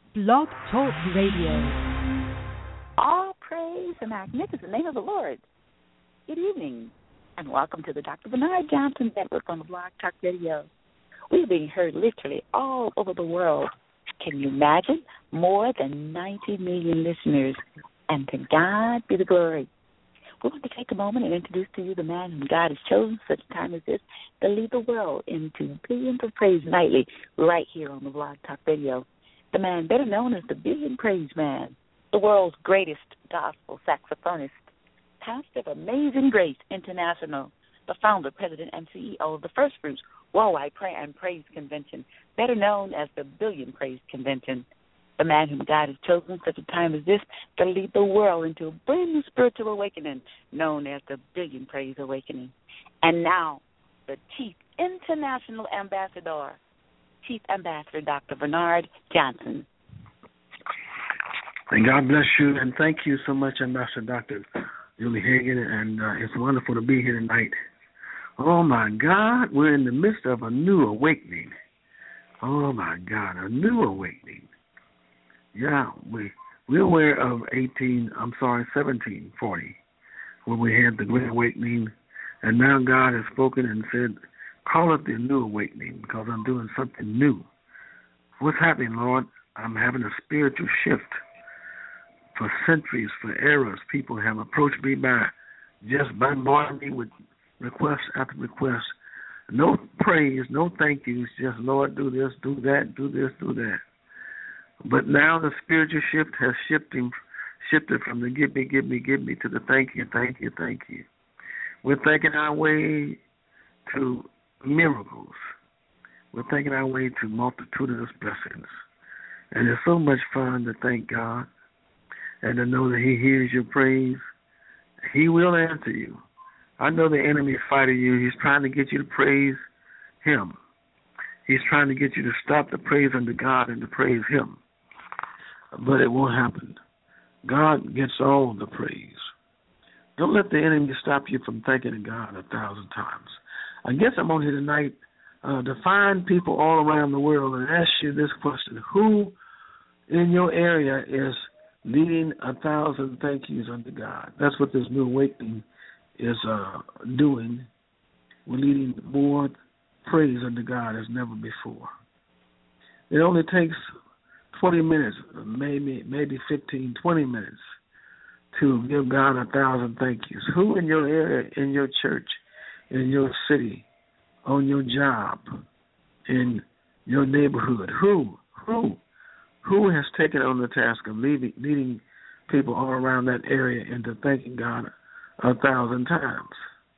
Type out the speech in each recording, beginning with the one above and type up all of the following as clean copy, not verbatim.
Blog Talk Radio. All praise the magnificent name of the Lord. Good evening, and welcome to the Dr. Bernard Johnson Network on the Blog Talk Radio. We're being heard literally all over the world. Can you imagine? More than 90 million listeners, and to God be the glory. We want to take a moment and introduce to you the man whom God has chosen for such a time as this to lead the world into billions of praise nightly right here on the Blog Talk Radio. The man better known as the Billion Praise Man, the world's greatest gospel saxophonist, pastor of Amazing Grace International, the founder, president, and CEO of the First Fruits Worldwide Prayer and Praise Convention, better known as the Billion Praise Convention. The man whom God has chosen for such a time as this to lead the world into a brand new spiritual awakening known as the Billion Praise Awakening. And now, the Chief International Ambassador, Chief Ambassador Dr. Bernard Johnson. And God bless you, and thank you so much, Ambassador Dr. Julie Hagan, and it's wonderful to be here tonight. Oh, my God, we're in the midst of a new awakening. Oh, my God, a new awakening. Yeah, we're aware of 1740, where we had the Great Awakening, and now God has spoken and said, call it the New Awakening, because I'm doing something new. What's happening, Lord? I'm having a spiritual shift. For centuries, for eras, people have approached me by just bombarding me with request after request. No praise, no thank yous, just, Lord, do this, do that, do this, do that. But now the spiritual shift has shifted from the give me to the thank you, thank you, thank you. We're thinking our way to miracles. We're thinking our way to multitudinous blessings. And it's so much fun to thank God and to know that He hears your praise. He will answer you. I know the enemy is fighting you. He's trying to get you to praise Him. He's trying to get you to stop the praise unto God and to praise Him. But it won't happen. God gets all the praise. Don't let the enemy stop you from thanking God 1,000 times. I guess I'm on here tonight to find people all around the world and ask you this question. Who in your area is leading 1,000 thank yous unto God? That's what this new awakening is doing. We're leading more praise unto God as never before. It only takes 20 minutes, maybe 15, 20 minutes to give God 1,000 thank yous. Who in your area, in your church, in your city, on your job, in your neighborhood, who has taken on the task of leading people all around that area into thanking God 1,000 times?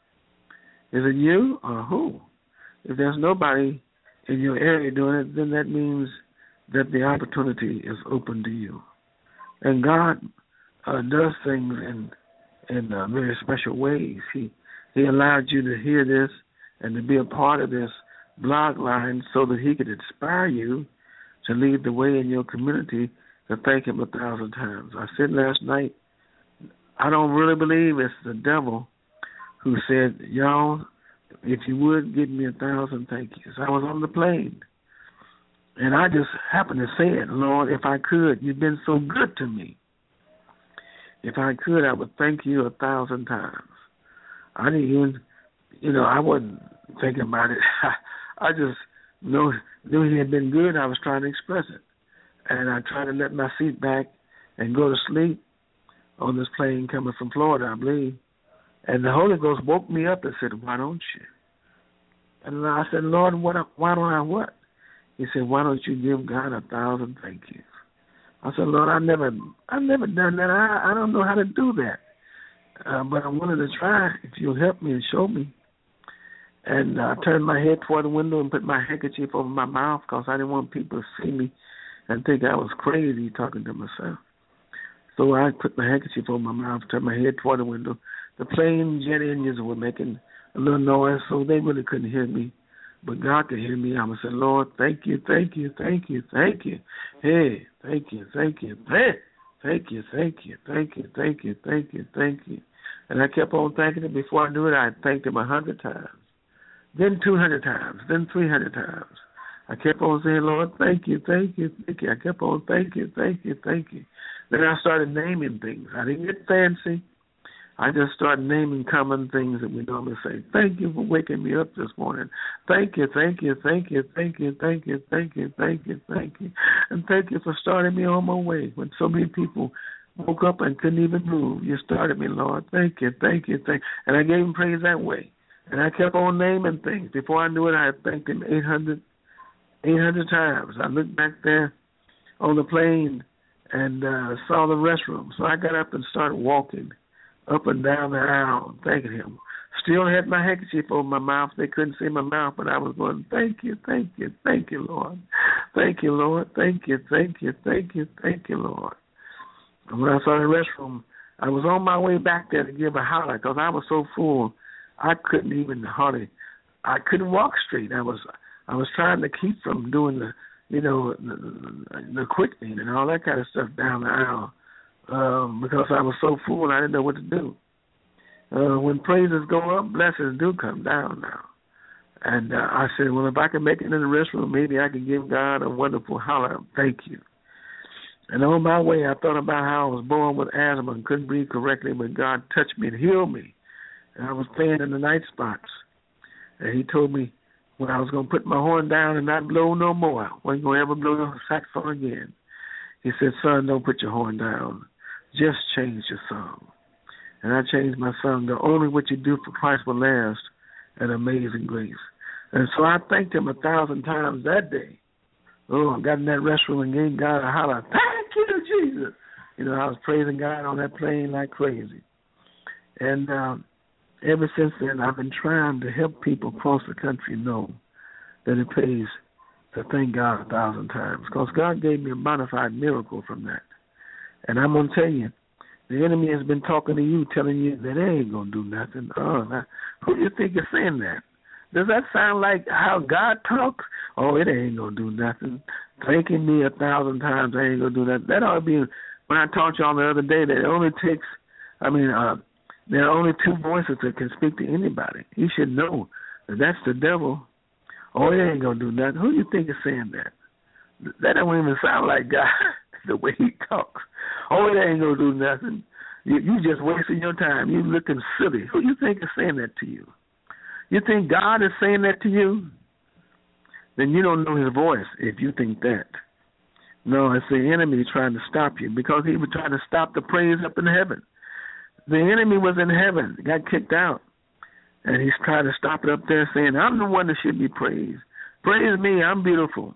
Is it you or who? If there's nobody in your area doing it, then that means that the opportunity is open to you. And God does things in very special ways. He allowed you to hear this and to be a part of this blog line so that He could inspire you to lead the way in your community to thank Him 1,000 times. I said last night, I don't really believe it's the devil who said, y'all, if you would give me 1,000 thank yous. I was on the plane, and I just happened to say it, Lord, if I could, you've been so good to me. If I could, I would thank you 1,000 times. I didn't even, I wasn't thinking about it. I just knew He had been good. I was trying to express it. And I tried to let my seat back and go to sleep on this plane coming from Florida, I believe. And the Holy Ghost woke me up and said, why don't you? And I said, Lord, why don't I what? He said, why don't you give God 1,000 thank yous? I said, Lord, I've never done that. I don't know how to do that. But I wanted to try if you'll help me and show me. And I turned my head toward the window and put my handkerchief over my mouth because I didn't want people to see me and think I was crazy talking to myself. So I put my handkerchief over my mouth, turned my head toward the window. The plane jet engines were making a little noise, so they really couldn't hear me. But God could hear me. I would say, Lord, thank you, thank you, thank you, thank you. Hey, thank you, thank you. Hey, thank you, thank you, thank you, thank you, thank you, thank you. And I kept on thanking Him. Before I knew it, I thanked Him 100 times, then 200 times, then 300 times. I kept on saying, Lord, thank you, thank you, thank you. I kept on, thank you, thank you, thank you. Then I started naming things. I didn't get fancy. I just started naming common things that we normally say. Thank you for waking me up this morning. Thank you, thank you, thank you, thank you, thank you, thank you, thank you, thank you. And thank you for starting me on my way when so many people woke up and couldn't even move. You started me, Lord. Thank you, thank you, thank you. And I gave him praise that way. And I kept on naming things. Before I knew it, I had thanked him 800 times. I looked back there on the plane and saw the restroom. So I got up and started walking up and down the aisle, thanking him. Still had my handkerchief over my mouth. They couldn't see my mouth, but I was going, thank you, thank you, thank you, Lord. Thank you, Lord. Thank you, thank you, thank you, thank you, Lord. And when I saw the restroom, I was on my way back there to give a holler because I was so full, I couldn't even I couldn't walk straight. I was trying to keep from doing the quickening and all that kind of stuff down the aisle. Because I was so full and I didn't know what to do. When praises go up, blessings do come down now. And I said, well, if I can make it in the restroom, maybe I can give God a wonderful holler. Thank you. And on my way, I thought about how I was born with asthma and couldn't breathe correctly, but God touched me and healed me. And I was playing in the night spots. And he told me when I was going to put my horn down and not blow no more. I wasn't going to ever blow the saxophone again. He said, son, don't put your horn down. Just change your song. And I changed my song to Only What You Do for Christ Will Last and Amazing Grace. And so I thanked him 1,000 times that day. Oh, I got in that restroom and gave God a holler. Thank you, Jesus. I was praising God on that plane like crazy. And ever since then, I've been trying to help people across the country know that it pays to thank God 1,000 times. Because God gave me a bona fide miracle from that. And I'm going to tell you, the enemy has been talking to you, telling you that they ain't going to do nothing. Now, who do you think is saying that? Does that sound like how God talks? Oh, it ain't going to do nothing. Thanking me 1,000 times, I ain't going to do that. That ought to be, when I taught y'all the other day, that it only takes, there are only two voices that can speak to anybody. You should know that that's the devil. Oh, it ain't going to do nothing. Who do you think is saying that? That don't even sound like God, the way he talks. Oh, it ain't going to do nothing. You just wasting your time. You looking silly. Who do you think is saying that to you? You think God is saying that to you? Then you don't know his voice if you think that. No, it's the enemy trying to stop you because he was trying to stop the praise up in heaven. The enemy was in heaven, got kicked out, and he's trying to stop it up there saying, I'm the one that should be praised. Praise me, I'm beautiful.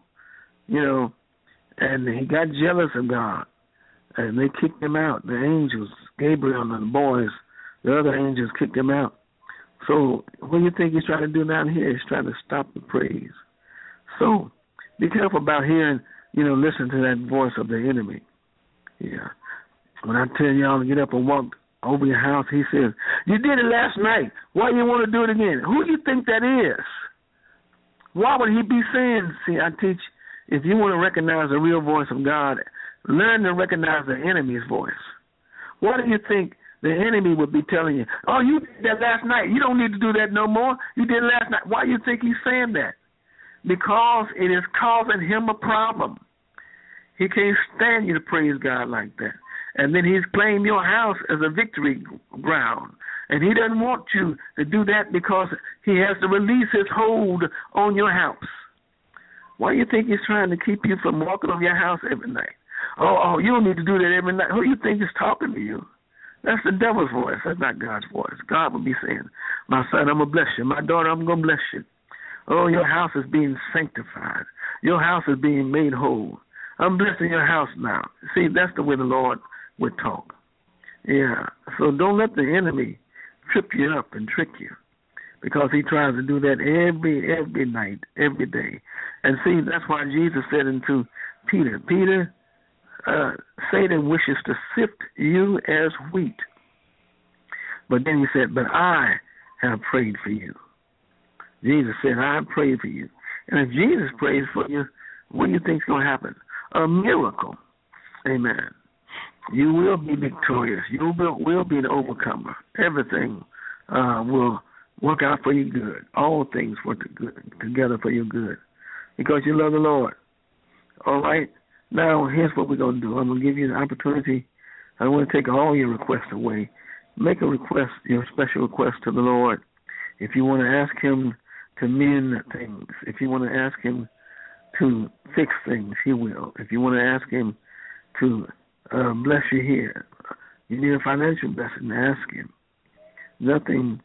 And he got jealous of God, and they kicked him out. The angels, Gabriel and the boys, the other angels kicked him out. So what do you think he's trying to do down here? He's trying to stop the praise. So be careful about hearing, listen to that voice of the enemy. Yeah. When I tell y'all to get up and walk over your house, he says, you did it last night. Why do you want to do it again? Who do you think that is? Why would he be saying, see, I teach, if you want to recognize the real voice of God, learn to recognize the enemy's voice. What do you think the enemy would be telling you? Oh, you did that last night. You don't need to do that no more. You did it last night. Why do you think he's saying that? Because it is causing him a problem. He can't stand you to praise God like that. And then he's claimed your house as a victory ground. And he doesn't want you to do that because he has to release his hold on your house. Why do you think he's trying to keep you from walking on your house every night? Oh, you don't need to do that every night. Who do you think is talking to you? That's the devil's voice. That's not God's voice. God will be saying, my son, I'm going to bless you. My daughter, I'm going to bless you. Oh, your house is being sanctified. Your house is being made whole. I'm blessing your house now. See, that's the way the Lord would talk. Yeah. So don't let the enemy trip you up and trick you, because he tries to do that every night, every day. And see, that's why Jesus said unto Peter, Satan wishes to sift you as wheat. But then he said, but I have prayed for you. Jesus said, I have prayed for you. And if Jesus prays for you, what do you think is going to happen? A miracle. Amen. You will be victorious. You will be an overcomer. Everything will work out for your good. All things work together for your good. because you love the Lord. All right? Now, here's what we're going to do. I'm going to give you an opportunity. I want to take all your requests away. Make a request, your special request to the Lord. If you want to ask him to mend things, if you want to ask him to fix things, he will. If you want to ask him to bless you here, you need a financial blessing, ask him. Nothing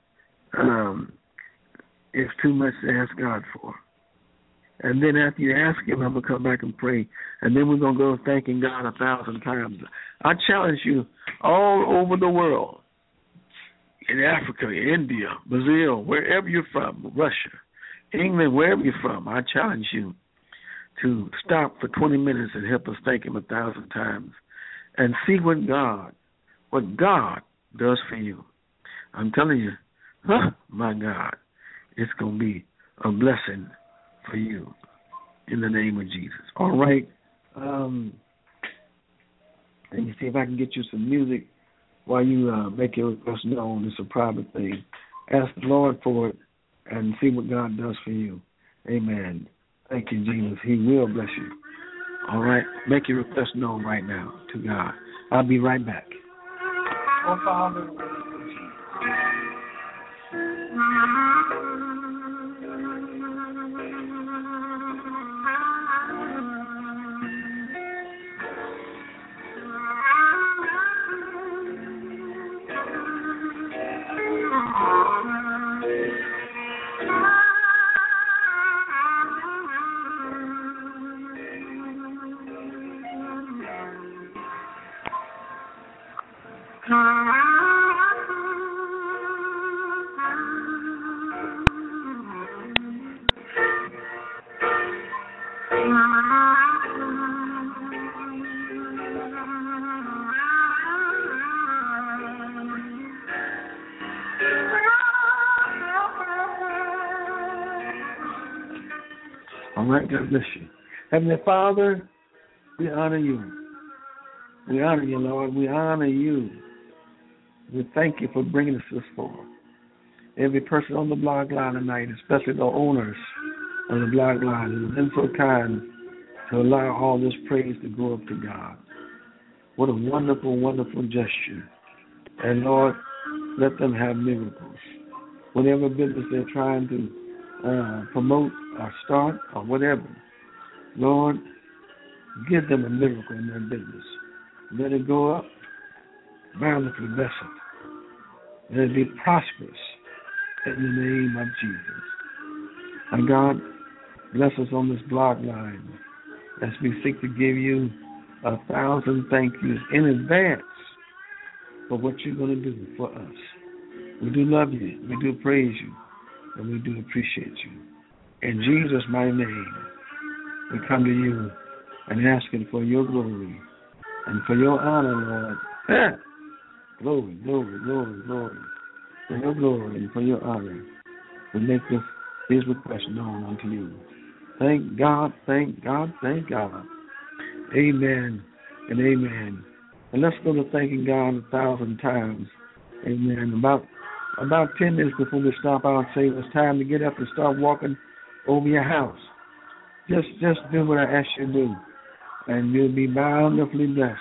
is too much to ask God for. And then after you ask him, I'm going to come back and pray. And then we're going to go thanking God 1,000 times. I challenge you all over the world, in Africa, India, Brazil, wherever you're from, Russia, England, wherever you're from, I challenge you to stop for 20 minutes and help us thank him 1,000 times and see what God does for you. I'm telling you, my God, it's going to be a blessing for you in the name of Jesus. All right. Let me see if I can get you some music while you make your request known. It's a private thing. Ask the Lord for it and see what God does for you. Amen. Thank you, Jesus. He will bless you. All right. Make your request known right now to God. I'll be right back. Oh, Father. All right, God bless you. Heavenly Father, we honor you. We honor you, Lord. We honor you. We thank you for bringing us this far. Every person on the blog line tonight, especially the owners of the blog line, who have been so kind to allow all this praise to go up to God. What a wonderful, wonderful gesture. And Lord, let them have miracles. Whatever business they're trying to promote or start or whatever, Lord, give them a miracle in their business. Let it go up, bountifully bless it. Let it be prosperous in the name of Jesus. And God, bless us on this blog line as we seek to give you 1,000 thank yous in advance for what you're going to do for us. We do love you, we do praise you, and we do appreciate you. In Jesus' mighty name, we come to you and asking for your glory and for your honor, Lord. Glory, glory, glory, glory. For your glory and for your honor, we make these requests known unto you. Thank God, thank God, thank God. Amen and amen. And let's go to thanking God 1,000 times. Amen. About 10 minutes before we stop, I'll say it's time to get up and start walking over your house. Just do what I ask you to do, and you'll be bountifully blessed.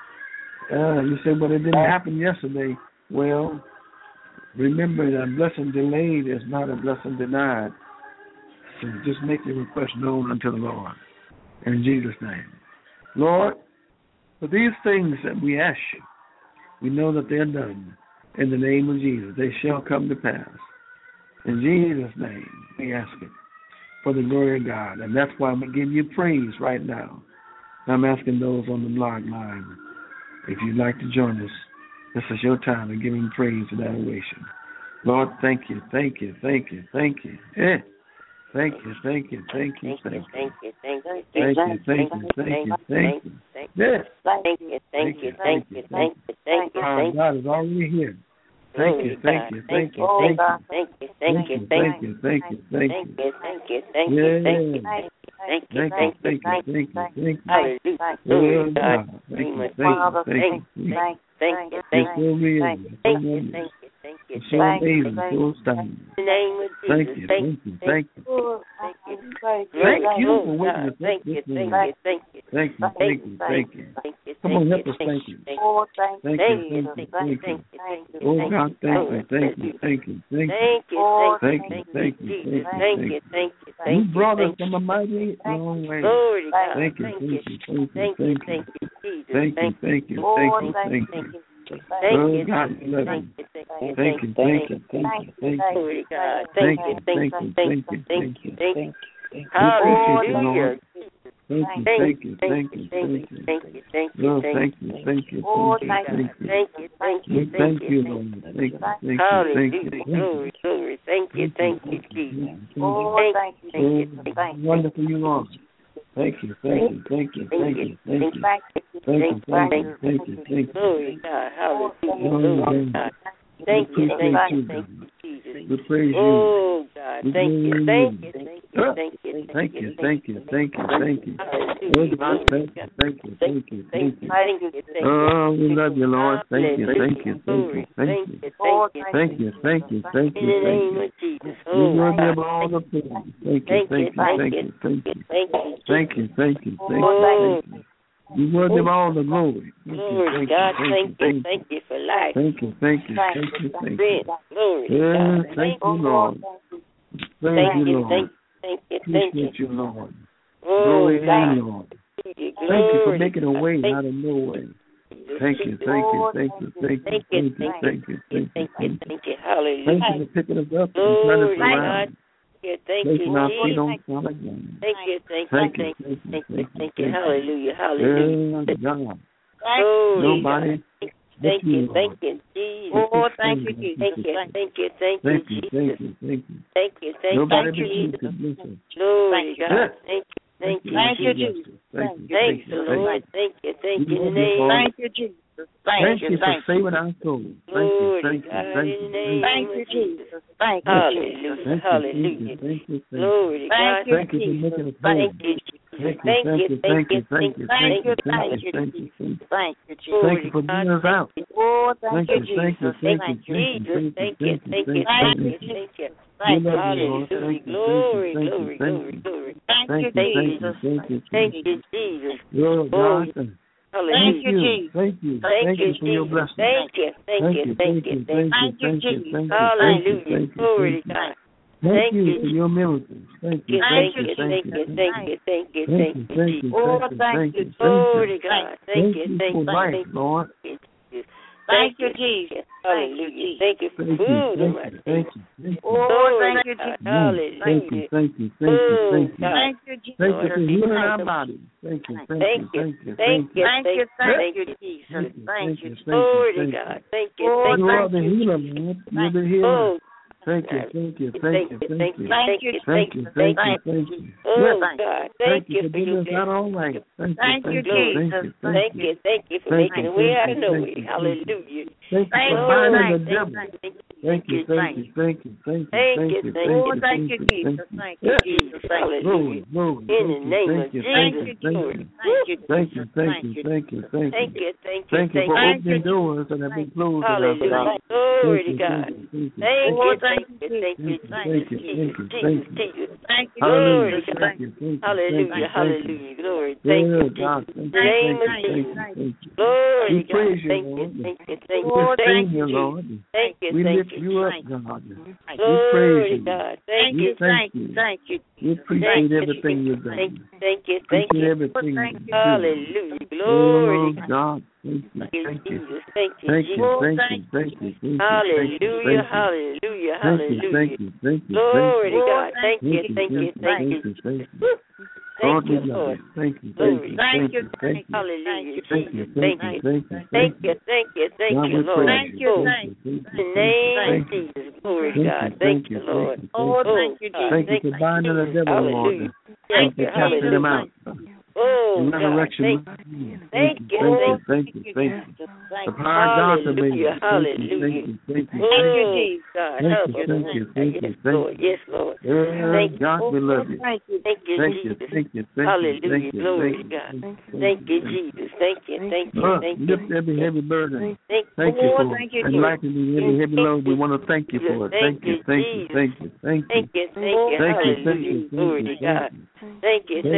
You say, but it didn't happen yesterday. Well, remember that a blessing delayed is not a blessing denied. So just make your request known unto the Lord. In Jesus' name. Lord, for these things that we ask you, we know that they're done. In the name of Jesus, they shall come to pass. In Jesus' name, we ask it for the glory of God. And that's why I'm going to give you praise right now. I'm asking those on the blog line, if you'd like to join us, this is your time to give him praise and adoration. Lord, thank you, thank you, thank you, thank you. Thank you, thank you, thank you, thank you. Thank you, thank you, thank you, thank you, thank you, thank you. Yes. Thank you, thank you, thank you, thank you, thank you. God is already here. Thank you, thank you, thank you, thank you, thank you, thank you, thank you, thank you, thank you, thank you, thank you, thank you, thank you, thank you, thank you, thank you. Hallelujah. Thank you, thank you, thank you, thank you, thank you, thank you, thank you, thank you, you, So thank you. amazing, so astounding. In the name of Thank Jesus, you, thank thank you, thank you. thank you. Thank you for Lord waking God, us up thank this you, morning. thank you, thank you. Thank you, thank you, thank you. Thank you, Come thank on, you, help us, thank thank you, you. thank you. Thank Thank you, you, thank you, thank you, thank you. thank you, Oh thank God, you, thank you, Lord. thank you, thank you, thank you. Thank you, Thank you, thank thank you, you, Jesus. thank you, Thank you, thank you. thank you, You thank you, brought us thank from a mighty long way. you. Glory to God. Thank you, Thank thank you, you, thank you, thank you, thank you. thank you, Jesus. Thank you, thank you, thank you, thank you. Oh God, we love you. Thank you, thank you, thank you, thank you. Glory to God. Thank Thank you, you, thank you, thank you, thank you. thank you. We appreciate you, Hallelujah. Lord. Thank you, thank you, thank you, thank you. Thank you, thank you, Lord, thank you. thank you, thank you, thank you, thank you. Thank you, We thank you, Lord. Thank you, thank you, thank you, Hallelujah. thank Glory, you. glory. Thank you, Jesus. Thank you. Wonderful you are. Thank you, thank you, thank you, thank you, thank you. Thank you, thank you, thank you, thank you. Glory to God. Hallelujah. Glory Glory to to God. God. Thank you, We thank you, appreciate thank you. you, Jesus. We praise you. Oh God, We thank you, praise thank you, you. thank you, thank you, Thank you, thank you, thank you, thank you. Oh God, thank you, thank you, thank you, thank you. Thank you, thank you. Oh, we love you, Lord. Thank you, thank you, thank you, thank you. Thank you, thank you, thank In you, the thank name you. of Jesus. We Oh worthy God, of all the praise. Thank you, thank you, thank you, thank you. thank you. Thank you, thank you, thank you, Oh, thank you. You worthy of all the glory. Thank you, glory to thank you, God, thank you, thank you for life. thank you, thank you, thank you, thank you. Strength. Glory to Yeah, God. thank you, Lord. Praise Thank you, you, Lord. thank you, thank you. Appreciate you, Lord. Oh Glory God, in, Lord. glory. Thank you for making a God. way Thank out of no way. Thank you, thank you, thank you, thank you, thank you, thank you, thank you, thank you. Thank you. Hallelujah. Thank you for picking us up and turning us Glory to God. around, Thank you, placing our feet Jesus. on solid ground. Thank you, thank you, Thank you, thank you, thank you, thank you, thank you, thank you. thank you. Hallelujah, hallelujah. Yeah, God. Glory to Nobody God. but Thank you, you, thank Lord. you, Jesus. Oh, thank you, Jesus. Thank you, thank you, thank you, Thank you, Jesus. thank you, thank you. Thank you, thank Nobody you, but you Jesus. could bless us. Glory to Thank God. you. Thank you, Thank you, Jesus. Jesus. Thank you, Thanks, thank you, Lord. Thank you, thank you. In the love you, name Lord. Thank you, Jesus. Thank you for Thank you. saving our souls. Thank you, Glory thank to you, God. thank In you, the name Thank of you, Jesus. Jesus. Thank you, Hallelujah, thank you, hallelujah. thank you, thank you. Glory to God. Thank you, Thank you for making us Thank whole. you, Jesus. Thank you, Thank thank you, you, thank you, thank you, Thank you, thank thank you, you, thank you, thank you. Thank you, Jesus. Thank you for bringing us out. Oh, thank you, Thank you, thank you, Jesus. thank Thank you, you. thank you, Jesus, thank you, thank you, Thank thank you, you, thank you. We Thank love you, you, Lord. Hallelujah, Thank you, glory, thank you, glory, thank glory, you. glory. Thank Thank you, you, thank you, Jesus. thank you, Thank thank you. you, Jesus. Lord Oh, God, Thank hallelujah. you, Jesus. thank you, Thank you, for your Jesus. blessings. Thank you, thank you, thank you, thank you. Thank you, Jesus. thank you, Hallelujah. thank you, Glory to thank you. God. Thank Thank you you. for your miracles. Thank you, Thank thank you, you, thank thank you, you, thank you, thank you, thank thank you, you, thank Jesus. you, Oh, thank you, thank thank you. you, Glory thank to you. God. Thank you, Thank thank you you, for life, thank Lord. you. Thank you, Jesus. Hallelujah. Thank you for Thank you, food. thank you, thank you, thank you. Oh, Glory thank to you, God. Jesus. Hallelujah. Thank you, thank you, thank you, Oh, thank you. God. Thank you, Jesus. Thank you for Lord, healing our thank bodies. Thank you, Thank thank you, you, thank you, thank you, Thank you, thank you, Thank Jesus. you, Thank you. Glory to thank you. God. Thank you, Oh, thank You you. are the healer, Lord. You're the healer. Oh, Thank you, God. thank you, Thank thank you, you, thank thank you. you, thank you, Thank you, thank you, thank you. Oh, Thank God. Thank Thank you you for for your getting us out blessing. all right. Thank Thank you, you, thank you, Jesus. thank you, Thank you for Thank making you, a way out thank of you, no thank way. you, Hallelujah. Thank you for Thank binding you, the devil. Thank you, thank you, thank you, thank you, Thank you, thank you, thank Oh, you, thank you, Jesus. Thank you, Yeah. Jesus. Thank you. Glory, glory. In the name of Thank you, Jesus. thank Thank you, you, thank Jesus. you. Thank you, Thank Jesus. you, thank you, thank you, thank Thank you. you, thank you, Thank you thank for you. opening doors that have been closed in our Hallelujah. lives. Glory to Thank you, God. thank you, Thank Oh, you, thank thank you, thank you, thank you, Jesus, thank you, Jesus, thank you. Jesus. Thank you, Glory Hallelujah. to God. Thank you, thank you, Hallelujah, thank you. hallelujah. Glory. Yeah, Thank you, God, Jesus. thank In the you, name of thank you, Jesus. thank you. Glory We to God. praise you, Thank you, Lord. thank you, thank We you. esteem Thank you, you, Lord. thank you, We thank lift you. you up, God. We Glory praise to you. God. Thank We you, thank you. thank you. We appreciate everything you've thank done. you, thank you, thank Appreciate you. everything you do. Hallelujah. Glory Oh, to God. God, thank you, Thank you, thank you. Jesus. Thank you, Thank Jesus. you, thank you, thank you, thank you. Hallelujah, hallelujah, Thank you, hallelujah. thank you, thank you, Glory to thank you. God. Thank you, thank you, thank you. Thank you. Thank Lord, we you, love Lord. you. Thank you, Glory. thank you, thank you, thank you. Hallelujah, Thank you, Jesus. thank Thank you, you. thank you, Thank you, thank you, thank God, you, we Lord. praise you. Oh, Thank you, in the name of Jesus. Glory to God. Thank you, Lord. Oh, Oh, thank you, God. Thank you for binding the devil, Lord. Hallelujah. Thank Thank you, you for casting him hallelujah. out. Oh, God, resurrection. thank you. Thank you. The power of God to make it. Hallelujah. Thank you. Oh, God, help us. Thank you. Yes, Lord. God, we love you. Thank you, Jesus. Hallelujah. Glory to God. Thank you, Jesus. Thank you. Lift every heavy burden. Thank Thank you for you, enlightening every heavy load. We want to thank you for it. Thank you. Hallelujah. Glory to God. Thank you.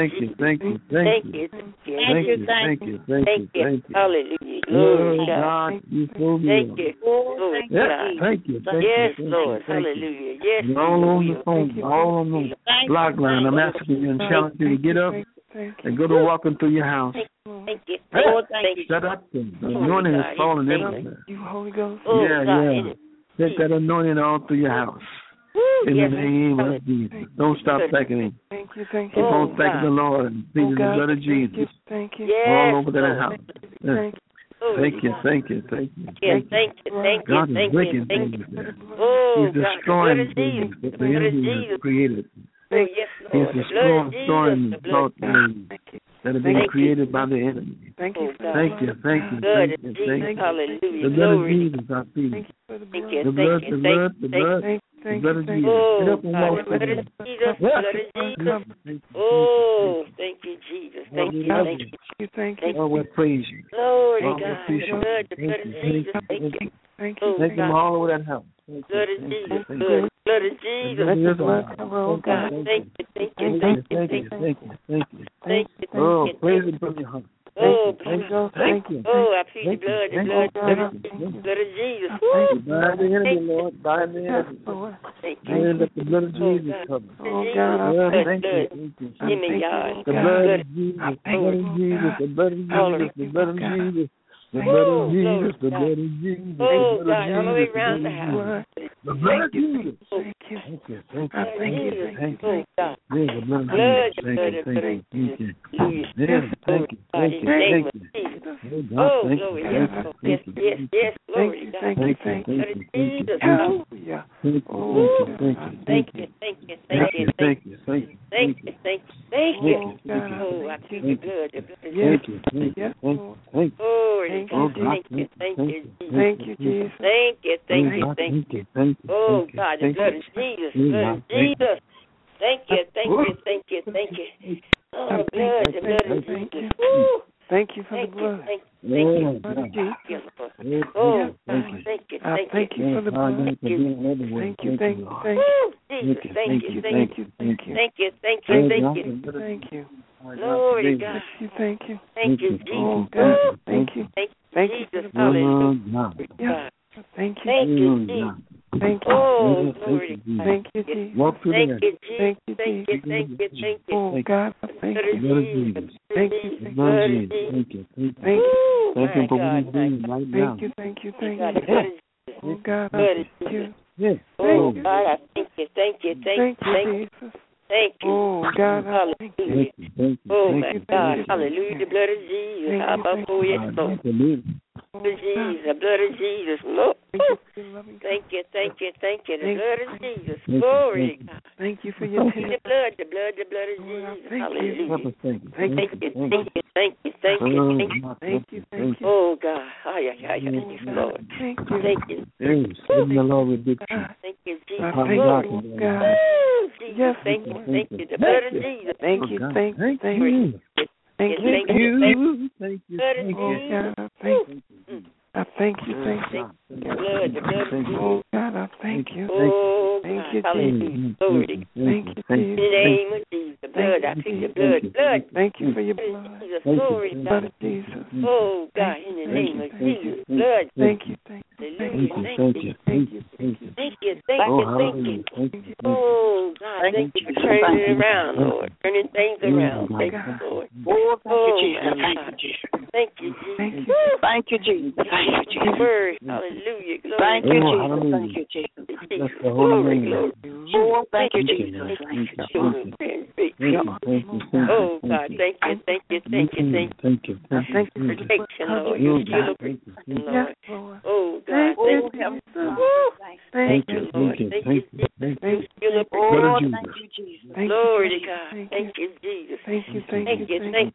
Hallelujah. Glory to God. Thank you. Glory to God. Thank you. Yes, Lord. Hallelujah. Yes. All on the phone, all on the block line. I'm asking you and challenging you to get up and go to walking through your house. Thank you. Shut up. The anointing is falling everywhere. You, Holy Ghost. Yeah. Take that anointing all through your house. In the name of Jesus. Don't stop thanking Him. Thank you. Keep on thanking the Lord and pleading the blood of Jesus. Thank you. All over that house. Thank you. Thank you. God is breaking things there. Oh, He's destroying things that the enemy has created. He's destroying thought things that have been created by the enemy. Thank you. Thank you. Hallelujah. The blood of Jesus, I feel. The blood of Jesus. Get up and walk through it. Oh, thank you, Jesus. Thank you. Oh, we praise you. Glory to God. The blood of Jesus. Thank you. Take them all over that house. Blood of Jesus. Blood of Jesus. Let the blood cover, oh God. Thank you. Oh, praise Him from your heart. Thank you. Oh, I feel the blood of Jesus. Bind the enemy, Lord. Bind the enemy. And let the blood of Jesus cover. Oh, God, thank you. Give me God. The blood of Jesus. The blood of Jesus. The blood of Jesus. The blood of Jesus. The blood of Jesus. Oh, God, all the way around the house. The blood of Jesus. Thank you. Thank you. Thank you. There's the blood of Jesus. Thank you. Thank you. Oh, glory. Yes, glory. Thank you. Jesus. Hallelujah. Thank you. Oh, I feel the blood. Yes. Thank you, Jesus. Thank you. Oh, God, the blood of Jesus. Jesus. Thank you. Oh, the blood of Jesus. Thank you for the blood. Thank you. Oh, thank you. Thank you for the blood. Thank you. Thank you. Glory to God. Thank you. Thank you, Jesus. Oh, God. Thank you. Thank you, Jesus. Hallelujah. Thank you. Thank you, Jesus. Thank you. Oh, glory to God. Thank you, Jesus. Thank you, Jesus. Thank you, Thank you. Oh, God. Thank you. Thank you. Thank you. Thank you. Thank you. Thank you for what He's doing right now. Thank you. Oh, God. Thank you. Yes. Oh, God, I thank you. Thank you, Jesus. Thank you. Oh, God. Hallelujah. Oh, my God. Hallelujah. The blood of Jesus. How about for you, Lord? The blood of Jesus. Lord. Thank you. The blood of Jesus. Glory to God. Thank you for your The blood of Jesus. Hallelujah. Thank you. Oh, God. Yes, Lord. Thank you. Thank you. The Lord rebuke you. Thank you, I Jesus. thank you, God. Yes, thank you. The blood of Jesus. Thank you. Thank you. Thank you. Thank you. Oh, God, I thank you. I thank you. The blood of Jesus. Oh, God, I thank you. Oh, Thank God. you, Hallelujah. Glory to God. Thank you, In the Jesus. name of Jesus. The blood. I plead the blood. Thank you for your blood. Jesus. Glory to Blood God. of Jesus. Oh, God. In the name of Jesus. Blood. Thank you. Hallelujah. Thank you. Thank you. Oh, God. Thank you for turning it around, Lord. Turning things around. Thank you, Lord. Oh, thank you, Jesus. Thank you, Jesus. Thank you, Jesus. Thank you, Jesus. Word. Hallelujah. Glory. Thank you, Jesus. Thank you, Jesus. That's the holy name. Oh, thank you, Jesus. Thank you, Jesus. Oh, God. Thank you. Thank you. Thank you for Protection, Lord. You still a protection, Lord. Oh, God. Thank you. Thank you, Lord. Thank you, Jesus. You still a Oh, Jesus. thank you, Jesus. Glory to God. Thank you, Jesus. Thank you. Thank you. Thank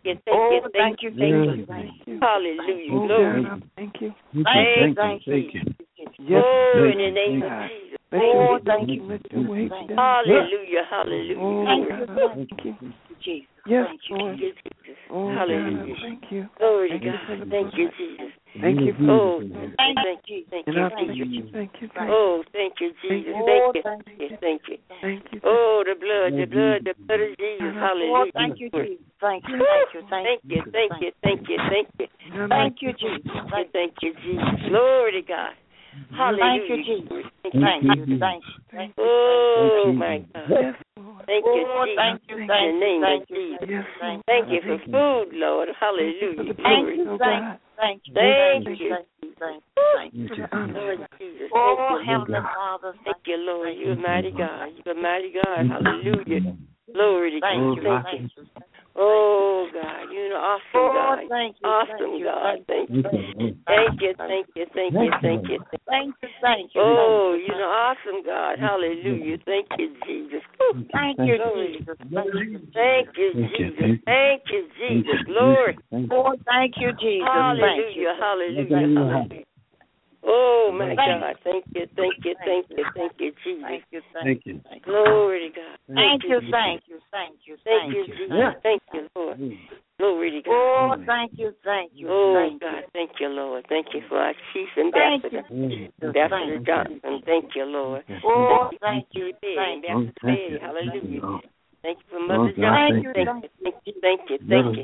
you. Hallelujah. Oh, Glory. God, thank you. Thank you. Yes, Oh, in the name of God. Jesus. Thank you. Let your weight down. Hallelujah. Hallelujah. Oh, Glory. God, thank you. Yes, Lord. Thank you, Jesus. Oh, God, Hallelujah. thank you. Glory to Thank you God. for the Thank you, blood. Jesus. Thank you for Oh, the blood. thank you. Thank And you. I Thank thank you. you. Thank you. Oh, thank you, Jesus. Thank you. Thank you. Thank you. Oh, the blood of Jesus. Hallelujah. Thank you, Jesus. Thank you, Thank you, thank you, thank you, thank you. Thank you, Jesus. Thank you, Jesus. Glory to God. Hallelujah. Thank you, Jesus. Thank you. Thank you. Oh, my God. Yes, Lord. Thank you, Jesus. Thank you, In the name of Jesus. Yes, Lord. Thank you for food, Lord. Hallelujah. Glory. Thank you. Thank you. Thank you. Lord Jesus. Oh, Thank you, Heavenly Father. thank you, Lord. You're a mighty God. You're a mighty God. Hallelujah. Glory to God. Thank you. Oh, God. You're an awesome God. Awesome God. Thank you. Thank you, thank you, thank you, thank you. Thank you. Oh, you're an awesome God. Hallelujah. Thank you, Jesus. Thank you, Jesus. Thank you, Jesus. Thank you, Jesus. Glory. Oh, thank you, Jesus. Hallelujah, hallelujah, hallelujah. Oh, my God. Thank you, thank you, thank you, thank you, Jesus. Thank you. Glory to God. Thank you, Thank you, Jesus. Thank you, Lord. Glory to God. Oh, thank you. Oh, God, thank you, Lord. Thank you for our chief ambassador, Ambassador Johnson. Thank you, Lord. Oh, thank you, Ambassador Betty. Hallelujah. Thank you for Mother Johnson. Thank you. Thank you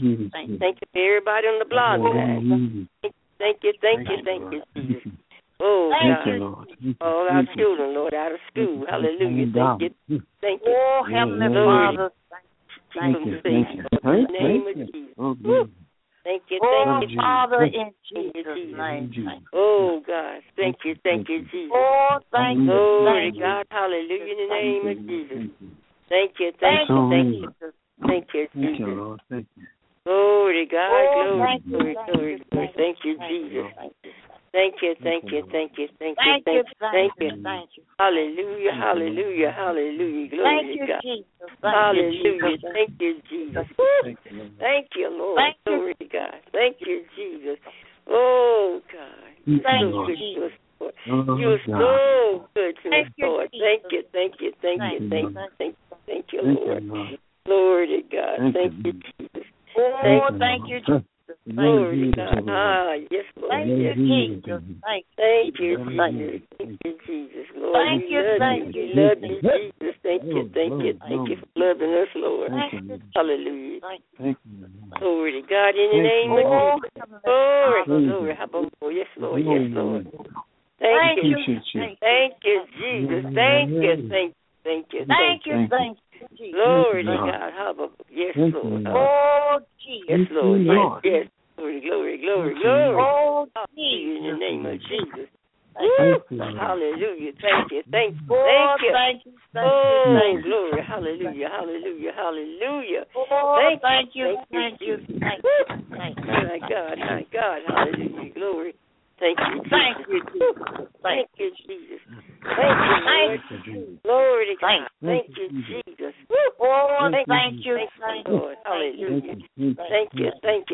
for everybody on the blog today. Thank you, Jesus. Oh, God. All our children, Lord, out of school. Hallelujah. Thank you. Oh, Heavenly Father. Thank you. In the name of Jesus. Thank you, Father, in Jesus' name. Oh, God. Thank you, Jesus. Oh, thank you. Glory to God. Hallelujah. In the name of Jesus. Thank you, Jesus. Thank you, Jesus. Glory to God. Glory. Thank you, Jesus. Thank you. Hallelujah. Glory to God. Hallelujah. Thank you, Jesus. Thank you, Lord. Glory to God. Thank you, Jesus. Oh, God. Thank you, Lord. You're so good to us, Lord. Thank you, Lord. Glory to God. Thank you, Jesus. Oh, thank you, Jesus. Glory to God. Yes, Lord. Thank you, Jesus. Thank you, Jesus. Lord, thank you, we love you, Jesus. Thank you for loving us, Lord. Hallelujah. Glory to God in the name of Jesus. Glory. Yes, Lord. Thank you, Jesus. Thank you. Glory to God. Yes, Lord. Oh, Jesus. Yes, Lord. Yes. Glory. Oh, Jesus. In the name of Jesus. Hallelujah. Thank you. Thank you. Oh, glory. Hallelujah. Oh, thank you. My God. Hallelujah. Glory. Thank you, Jesus. Thank you, Jesus. Thank you, Lord. Glory to God. Thank you, Jesus. Oh, thank you, Lord. Hallelujah. Thank you.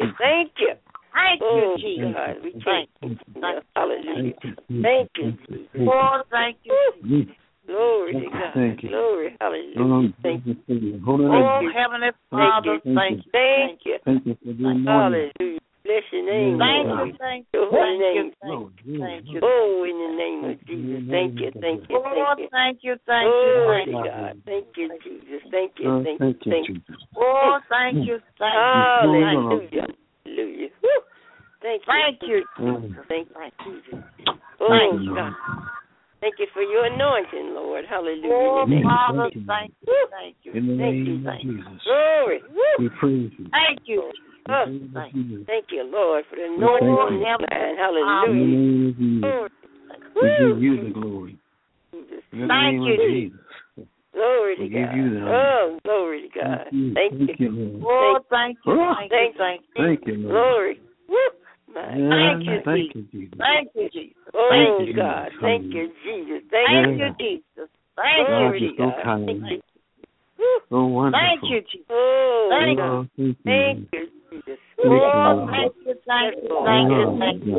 Oh, Jesus. God, we thank you. Hallelujah. Thank you, Jesus. Oh, thank you. Glory to God. Glory. Hallelujah. Thank you. Oh, Heavenly Father, thank you. Hallelujah. Bless your name. Thank you. Holy name. Thank you. Oh, in the name of Jesus. Thank you. Oh, thank you. Oh, God. Thank you, Jesus. Thank you. Oh, thank you. Hallelujah. Thank you. Thank you, Jesus. Oh, God. Thank you for your anointing, Lord. Hallelujah. Oh, Father, thank you. In the name of Jesus. Glory. We praise you. Thank you. Thank you, Lord, for the anointing on this man. Hallelujah. In the name of Jesus. We give you the glory. In the name of Jesus. Glory to God. Oh, glory to God. Thank you. Lord. Oh, thank you. Thank you, Lord. Glory. Thank you, Jesus. Thank you, Jesus. Oh, God. Thank you, Jesus. Thank you, Jesus. Glory to God. So wonderful. Thank you, Jesus. Oh, thank you. Thank you, Jesus. Oh, thank you, thank you, thank you, thank you.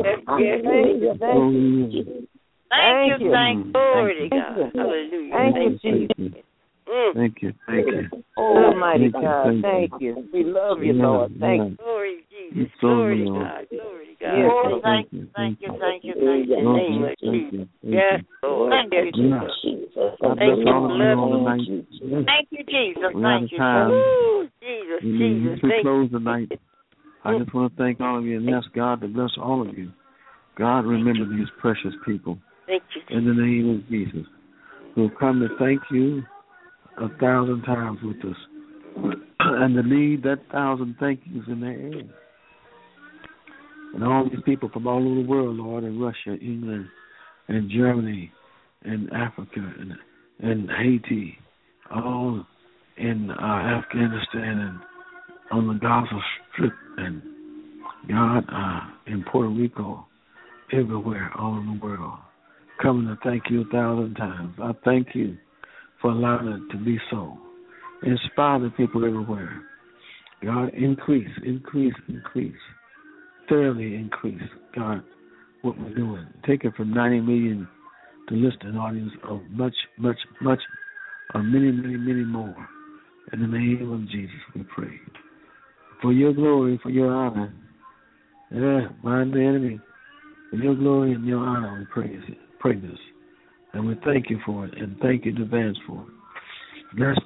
Thank you, thank you. Glory to God. Hallelujah. Thank you, Jesus. Thank you, thank you. Almighty God, thank you. We love you, Lord. Thank you. Glory to Jesus. Glory to God. Glory to God. Oh, thank you, thank you, thank you, thank you. Name of Jesus. Yes, Lord. Thank you, Jesus. Thank you, Lord. Thank you, Jesus. Thank you, Jesus. Jesus. To close the night, I just want to thank all of you and ask God to bless all of you. God, remember these precious people. Thank you, in the name of Jesus, who have come to thank you 1,000 times with us, and to leave that 1,000 thank yous in their hands. And all these people from all over the world, Lord, in Russia, England, and Germany, and Africa, and Haiti, all in Afghanistan, and on the Gaza Strip, and God, in Puerto Rico, everywhere, all in the world, coming to thank you 1,000 times. I thank you for allowing it to be so. Inspire the people everywhere. God, increase, thoroughly increase, God, what we're doing. Take it from 90 million to list an audience of much, or many more. In the name of Jesus, we pray. For your glory, for your honor, bind the enemy. For your glory and your honor, we pray this. And we thank you for it, and thank you in advance for it. Bless.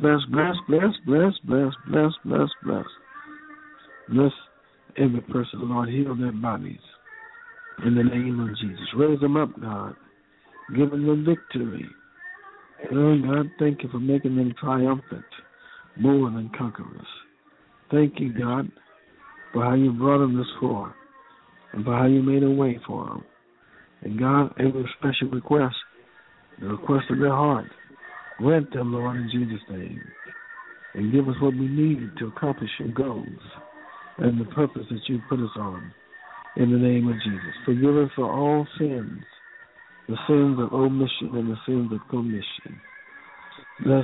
Bless every person, Lord. Heal their bodies. In the name of Jesus. Raise them up, God. Give them the victory. Oh, God, thank you for making them triumphant, more than conquerors. Thank you, God, for how you brought them this far, and for how you made a way for them. And God, every special request, the request of their heart, grant them, Lord, in Jesus' name, and give us what we need to accomplish your goals and the purpose that you put us on. In the name of Jesus, forgive us for all sins, the sins of omission and the sins of commission. Bless.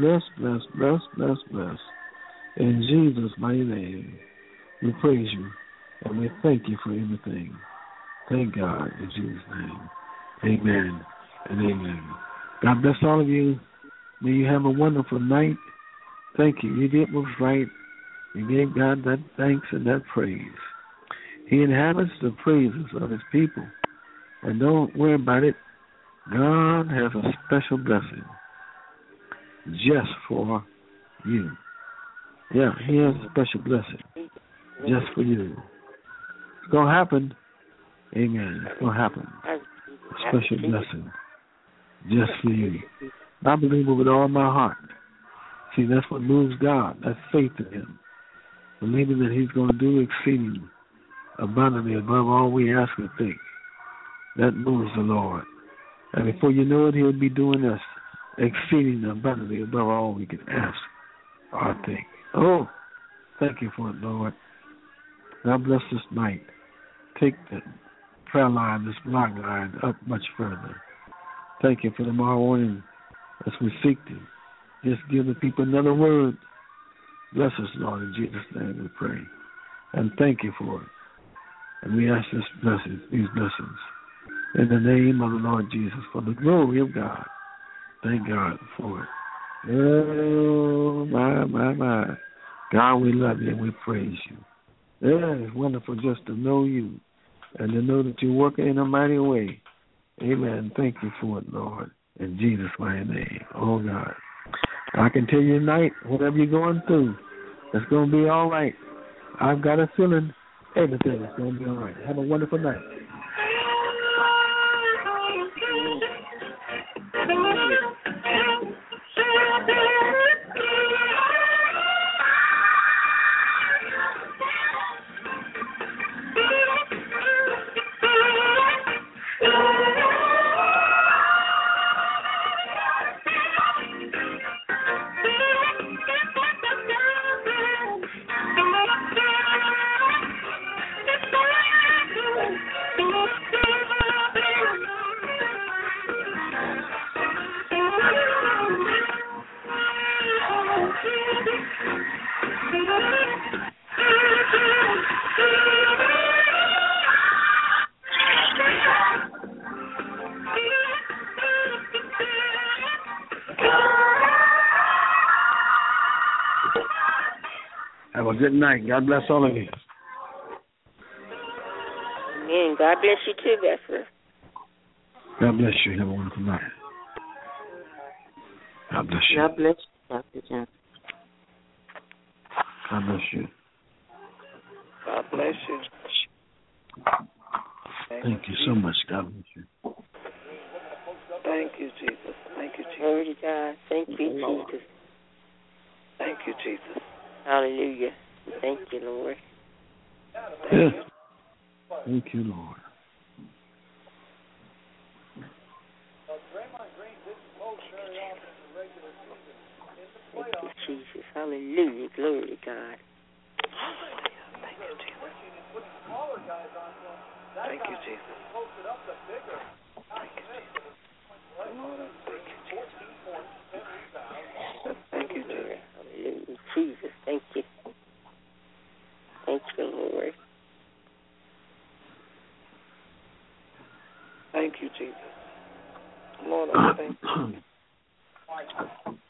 In Jesus' mighty name, we praise you and we thank you for everything. Thank God in Jesus' name. Amen and amen. God bless all of you. May you have a wonderful night. Thank you. You did what was right. You gave God that thanks and that praise. He inhabits the praises of his people. And don't worry about it. God has a special blessing just for you. Yeah, he has a special blessing just for you. It's going to happen. Amen. It's going to happen. A special blessing just for you. I believe it with all my heart. See, that's what moves God. That's faith in him. Believing that he's going to do exceeding abundantly above all we ask or think. That moves the Lord. And before you know it, he'll be doing this exceeding abundantly above all we can ask or think. Oh, thank you for it, Lord. God bless this night. Take the prayer line, this blog line, up much further. Thank you for tomorrow morning as we seek to just give the people another word. Bless us, Lord, in Jesus' name we pray. And thank you for it. And we ask these blessings, in the name of the Lord Jesus, for the glory of God. Thank God for it. Oh, my. God, we love you and we praise you. Yeah, it's wonderful just to know you and to know that you're working in a mighty way. Amen. Thank you for it, Lord. In Jesus' mighty name. Oh, God. I can tell you tonight, whatever you're going through, it's going to be all right. I've got a feeling everything is going to be all right. Have a wonderful night. good night. God bless all of you. Amen. God bless you too, Bethel. God bless you. Have a wonderful night. God bless you. God bless you, Dr. Johnson. God bless you. God bless you. Thank you so much. God bless you. Thank you, Jesus. Thank you, Jesus. Glory to God. Thank you, Jesus. Thank you, Jesus. Hallelujah. Thank you, Lord. Yeah. Thank you, Lord. Thank you, Jesus. Hallelujah. Glory to God. Thank you, Jesus. Thank you, Jesus. Thank you, Jesus. Thank you, Jesus. Hallelujah. Jesus, thank you. Thank you, Lord. Thank you, Jesus. Lord, I thank you.